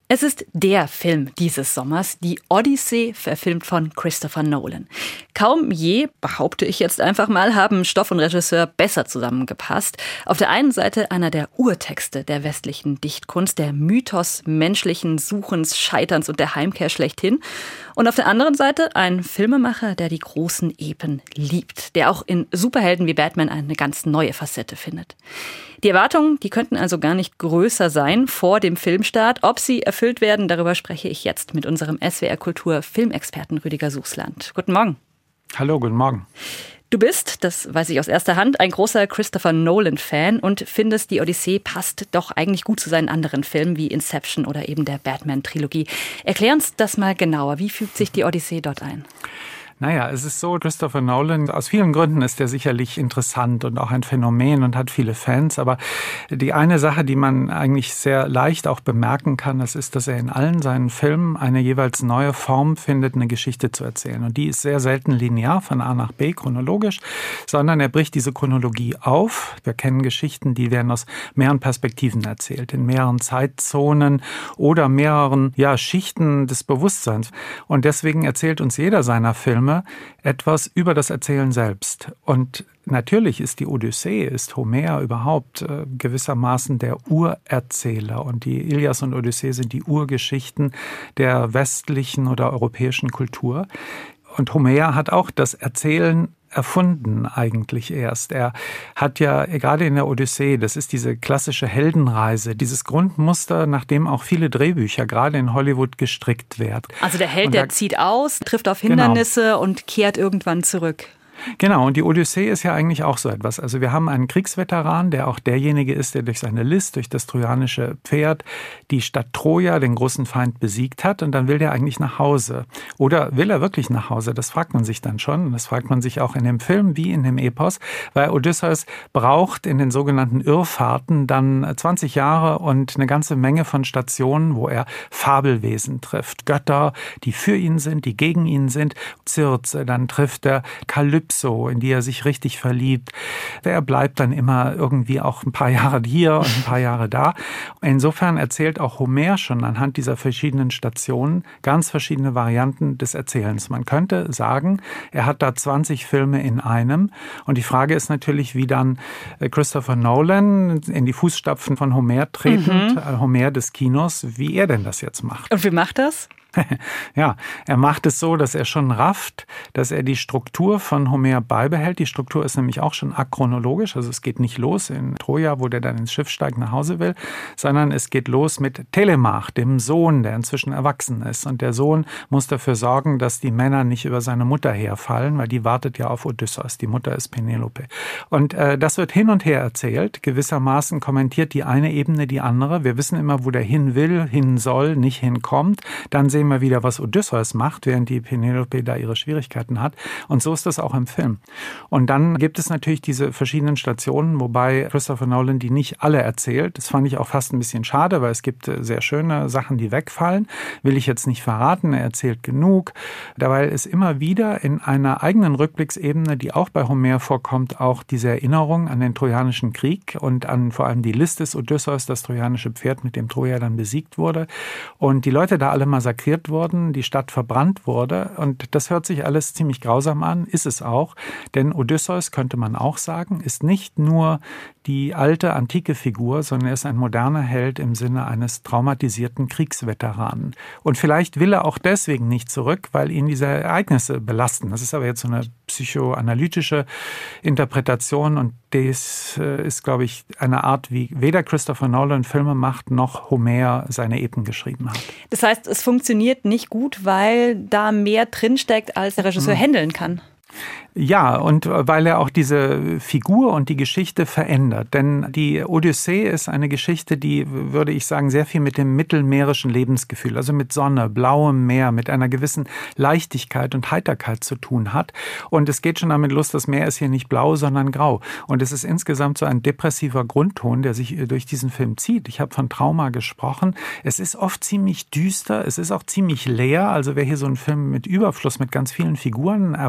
Es ist der Film dieses Sommers, die Odyssee, verfilmt von Christopher Nolan. Kaum je, behaupte ich jetzt einfach mal, haben Stoff und Regisseur besser zusammengepasst. Auf der einen Seite einer der Urtexte der westlichen Dichtkunst, der Mythos menschlichen Suchens, Scheiterns und der Heimkehr schlechthin. Und auf der anderen Seite ein Filmemacher, der die großen Epen liebt, der auch in Superhelden wie Batman eine ganz neue Facette findet. Die Erwartungen, die könnten also gar nicht größer sein vor dem Filmstart. Ob sie erfüllt werden, darüber spreche ich jetzt mit unserem SWR-Kultur-Filmexperten Rüdiger Suchsland. Guten Morgen. Hallo, guten Morgen. Du bist, das weiß ich aus erster Hand, ein großer Christopher Nolan-Fan und findest, die Odyssee passt doch eigentlich gut zu seinen anderen Filmen wie Inception oder eben der Batman-Trilogie. Erklär uns das mal genauer. Wie fügt sich die Odyssee dort ein? Naja, es ist so, Christopher Nolan, aus vielen Gründen ist er sicherlich interessant und auch ein Phänomen und hat viele Fans. Aber die eine Sache, die man eigentlich sehr leicht auch bemerken kann, das ist, dass er in allen seinen Filmen eine jeweils neue Form findet, eine Geschichte zu erzählen. Und die ist sehr selten linear von A nach B, chronologisch, sondern er bricht diese Chronologie auf. Wir kennen Geschichten, die werden aus mehreren Perspektiven erzählt, in mehreren Zeitzonen oder mehreren Schichten des Bewusstseins. Und deswegen erzählt uns jeder seiner Filme etwas über das Erzählen selbst. Und natürlich ist die Odyssee, ist Homer überhaupt gewissermaßen der Urerzähler. Und die Ilias und Odyssee sind die Urgeschichten der westlichen oder europäischen Kultur. Und Homer hat auch das Erzählen erfunden eigentlich erst. Er hat ja gerade in der Odyssee, das ist diese klassische Heldenreise, dieses Grundmuster, nach dem auch viele Drehbücher gerade in Hollywood gestrickt werden. Also der Held, der zieht aus, trifft auf Hindernisse und kehrt irgendwann zurück. Genau, und die Odyssee ist ja eigentlich auch so etwas. Also wir haben einen Kriegsveteran, der auch derjenige ist, der durch seine List, durch das trojanische Pferd, die Stadt Troja, den großen Feind, besiegt hat. Und dann will der eigentlich nach Hause. Oder will er wirklich nach Hause? Das fragt man sich dann schon. Und das fragt man sich auch in dem Film wie in dem Epos. Weil Odysseus braucht in den sogenannten Irrfahrten dann 20 Jahre und eine ganze Menge von Stationen, wo er Fabelwesen trifft. Götter, die für ihn sind, die gegen ihn sind. Circe, dann trifft er Kalypso, in die er sich richtig verliebt. Er bleibt dann immer irgendwie auch ein paar Jahre hier und ein paar Jahre da. Insofern erzählt auch Homer schon anhand dieser verschiedenen Stationen ganz verschiedene Varianten des Erzählens. Man könnte sagen, er hat da 20 Filme in einem. Und die Frage ist natürlich, wie dann Christopher Nolan in die Fußstapfen von Homer tretend, Homer des Kinos, wie er denn das jetzt macht. Und wie macht das? Ja, er macht es so, dass er schon rafft, dass er die Struktur von Homer beibehält. Die Struktur ist nämlich auch schon achronologisch, also es geht nicht los in Troja, wo der dann ins Schiff steigt, nach Hause will, sondern es geht los mit Telemach, dem Sohn, der inzwischen erwachsen ist. Und der Sohn muss dafür sorgen, dass die Männer nicht über seine Mutter herfallen, weil die wartet ja auf Odysseus. Die Mutter ist Penelope. Und das wird hin und her erzählt. Gewissermaßen kommentiert die eine Ebene die andere. Wir wissen immer, wo der hin will, hin soll, nicht hinkommt. Dann sehen wir wieder, was Odysseus macht, während die Penelope da ihre Schwierigkeiten hat. Und so ist das auch im Film. Und dann gibt es natürlich diese verschiedenen Stationen, wobei Christopher Nolan die nicht alle erzählt. Das fand ich auch fast ein bisschen schade, weil es gibt sehr schöne Sachen, die wegfallen. Will ich jetzt nicht verraten, er erzählt genug. Dabei ist immer wieder in einer eigenen Rückblicksebene, die auch bei Homer vorkommt, auch diese Erinnerung an den Trojanischen Krieg und an vor allem die List des Odysseus, das trojanische Pferd, mit dem Troja dann besiegt wurde. Und die Leute da alle massakriert wurden, die Stadt verbrannt wurde. Und das hört sich alles ziemlich grausam an, ist es auch. Denn Odysseus, könnte man auch sagen, ist nicht nur die alte, antike Figur, sondern er ist ein moderner Held im Sinne eines traumatisierten Kriegsveteranen. Und vielleicht will er auch deswegen nicht zurück, weil ihn diese Ereignisse belasten. Das ist aber jetzt so eine psychoanalytische Interpretation und das ist, glaube ich, eine Art, wie weder Christopher Nolan Filme macht, noch Homer seine Epen geschrieben hat. Das heißt, es funktioniert nicht gut, weil da mehr drinsteckt, als der Regisseur handeln kann. Ja, und weil er auch diese Figur und die Geschichte verändert. Denn die Odyssee ist eine Geschichte, die, würde ich sagen, sehr viel mit dem mittelmeerischen Lebensgefühl, also mit Sonne, blauem Meer, mit einer gewissen Leichtigkeit und Heiterkeit zu tun hat. Und es geht schon damit los, das Meer ist hier nicht blau, sondern grau. Und es ist insgesamt so ein depressiver Grundton, der sich durch diesen Film zieht. Ich habe von Trauma gesprochen. Es ist oft ziemlich düster, es ist auch ziemlich leer. Also wer hier so einen Film mit Überfluss, mit ganz vielen Figuren erwartet,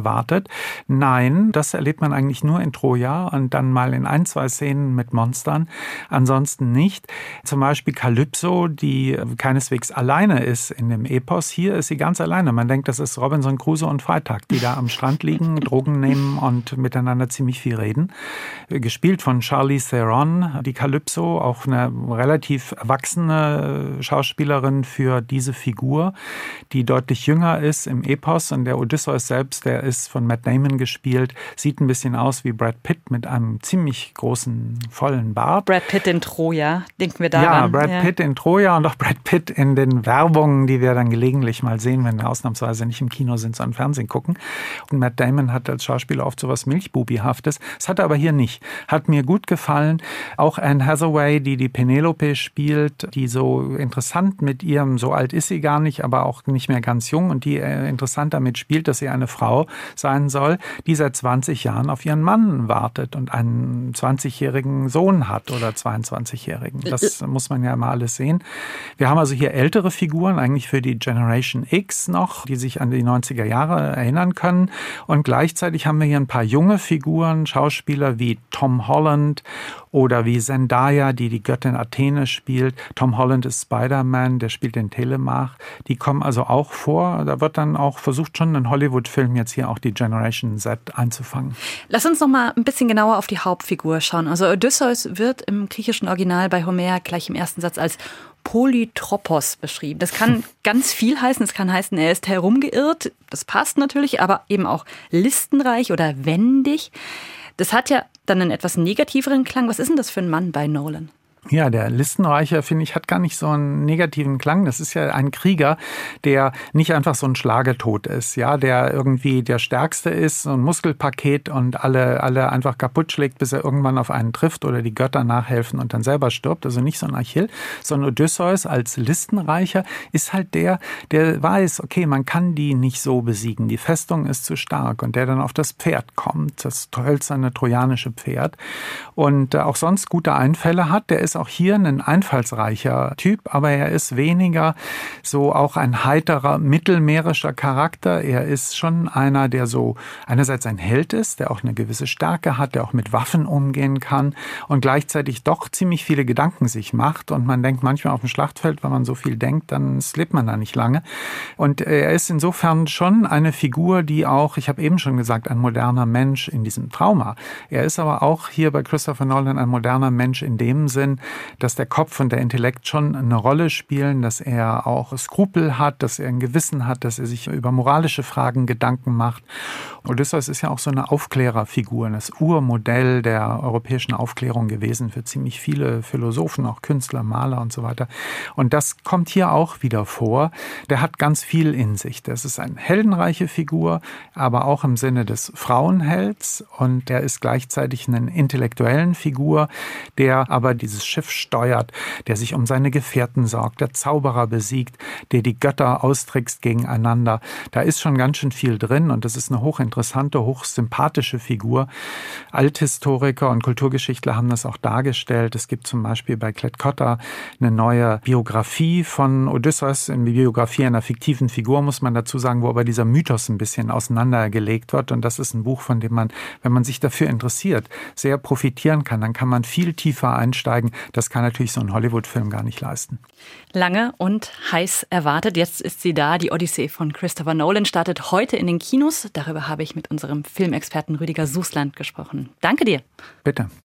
Nein, das erlebt man eigentlich nur in Troja und dann mal in 1, 2 Szenen mit Monstern. Ansonsten nicht. Zum Beispiel Kalypso, die keineswegs alleine ist in dem Epos. Hier ist sie ganz alleine. Man denkt, das ist Robinson Crusoe und Freitag, die da am Strand liegen, Drogen nehmen und miteinander ziemlich viel reden. Gespielt von Charlize Theron, die Kalypso, auch eine relativ erwachsene Schauspielerin für diese Figur, die deutlich jünger ist im Epos. Und der Odysseus selbst, der ist von Matt Damon gespielt, sieht ein bisschen aus wie Brad Pitt mit einem ziemlich großen, vollen Bart. Brad Pitt in Troja, denken wir daran. Ja, Brad Pitt in Troja und auch Brad Pitt in den Werbungen, die wir dann gelegentlich mal sehen, wenn wir ausnahmsweise nicht im Kino sind, sondern Fernsehen gucken. Und Matt Damon hat als Schauspieler oft so was Milchbubihaftes. Das hat er aber hier nicht. Hat mir gut gefallen. Auch Anne Hathaway, die Penelope spielt, die so interessant mit ihrem, so alt ist sie gar nicht, aber auch nicht mehr ganz jung und die interessant damit spielt, dass sie eine Frau sein soll, die seit 20 Jahren auf ihren Mann wartet und einen 20-jährigen Sohn hat oder 22-jährigen. Das muss man ja mal alles sehen. Wir haben also hier ältere Figuren, eigentlich für die Generation X noch, die sich an die 90er Jahre erinnern können. Und gleichzeitig haben wir hier ein paar junge Figuren, Schauspieler wie Tom Holland oder wie Zendaya, die Göttin Athene spielt. Tom Holland ist Spider-Man, der spielt den Telemach. Die kommen also auch vor. Da wird dann auch versucht, schon in Hollywood-Filmen jetzt hier auch die Generation Z einzufangen. Lass uns noch mal ein bisschen genauer auf die Hauptfigur schauen. Also Odysseus wird im griechischen Original bei Homer gleich im ersten Satz als Polytropos beschrieben. Das kann ganz viel heißen. Es kann heißen, er ist herumgeirrt. Das passt natürlich, aber eben auch listenreich oder wendig. Das hat ja dann einen etwas negativeren Klang. Was ist denn das für ein Mann bei Nolan? Ja, der Listenreicher, finde ich, hat gar nicht so einen negativen Klang. Das ist ja ein Krieger, der nicht einfach so ein Schlagetod ist, ja, der irgendwie der Stärkste ist, so ein Muskelpaket und alle einfach kaputt schlägt, bis er irgendwann auf einen trifft oder die Götter nachhelfen und dann selber stirbt. Also nicht so ein Achill, sondern Odysseus als Listenreicher ist halt der weiß, okay, man kann die nicht so besiegen. Die Festung ist zu stark und der dann auf das Pferd kommt, das hölzerne trojanische Pferd und auch sonst gute Einfälle hat. Der ist auch hier ein einfallsreicher Typ, aber er ist weniger so auch ein heiterer, mittelmeerischer Charakter. Er ist schon einer, der so einerseits ein Held ist, der auch eine gewisse Stärke hat, der auch mit Waffen umgehen kann und gleichzeitig doch ziemlich viele Gedanken sich macht. Und man denkt manchmal auf dem Schlachtfeld, wenn man so viel denkt, dann lebt man da nicht lange. Und er ist insofern schon eine Figur, die auch, ich habe eben schon gesagt, ein moderner Mensch in diesem Trauma. Er ist aber auch hier bei Christopher Nolan ein moderner Mensch in dem Sinn, dass der Kopf und der Intellekt schon eine Rolle spielen, dass er auch Skrupel hat, dass er ein Gewissen hat, dass er sich über moralische Fragen Gedanken macht. Odysseus ist ja auch so eine Aufklärerfigur, das Urmodell der europäischen Aufklärung gewesen für ziemlich viele Philosophen, auch Künstler, Maler und so weiter. Und das kommt hier auch wieder vor. Der hat ganz viel in sich. Das ist eine heldenreiche Figur, aber auch im Sinne des Frauenhelds. Und der ist gleichzeitig eine intellektuellen Figur, der aber dieses Schiff steuert, der sich um seine Gefährten sorgt, der Zauberer besiegt, der die Götter austrickst gegeneinander. Da ist schon ganz schön viel drin und das ist eine hochinteressante, hochsympathische Figur. Althistoriker und Kulturgeschichtler haben das auch dargestellt. Es gibt zum Beispiel bei Klett Cotta eine neue Biografie von Odysseus, eine Biografie einer fiktiven Figur, muss man dazu sagen, wo aber dieser Mythos ein bisschen auseinandergelegt wird. Und das ist ein Buch, von dem man, wenn man sich dafür interessiert, sehr profitieren kann. Dann kann man viel tiefer einsteigen. Das kann natürlich so ein Hollywood-Film gar nicht leisten. Lange und heiß erwartet. Jetzt ist sie da. Die Odyssee von Christopher Nolan startet heute in den Kinos. Darüber habe ich mit unserem Filmexperten Rüdiger Sußland gesprochen. Danke dir. Bitte.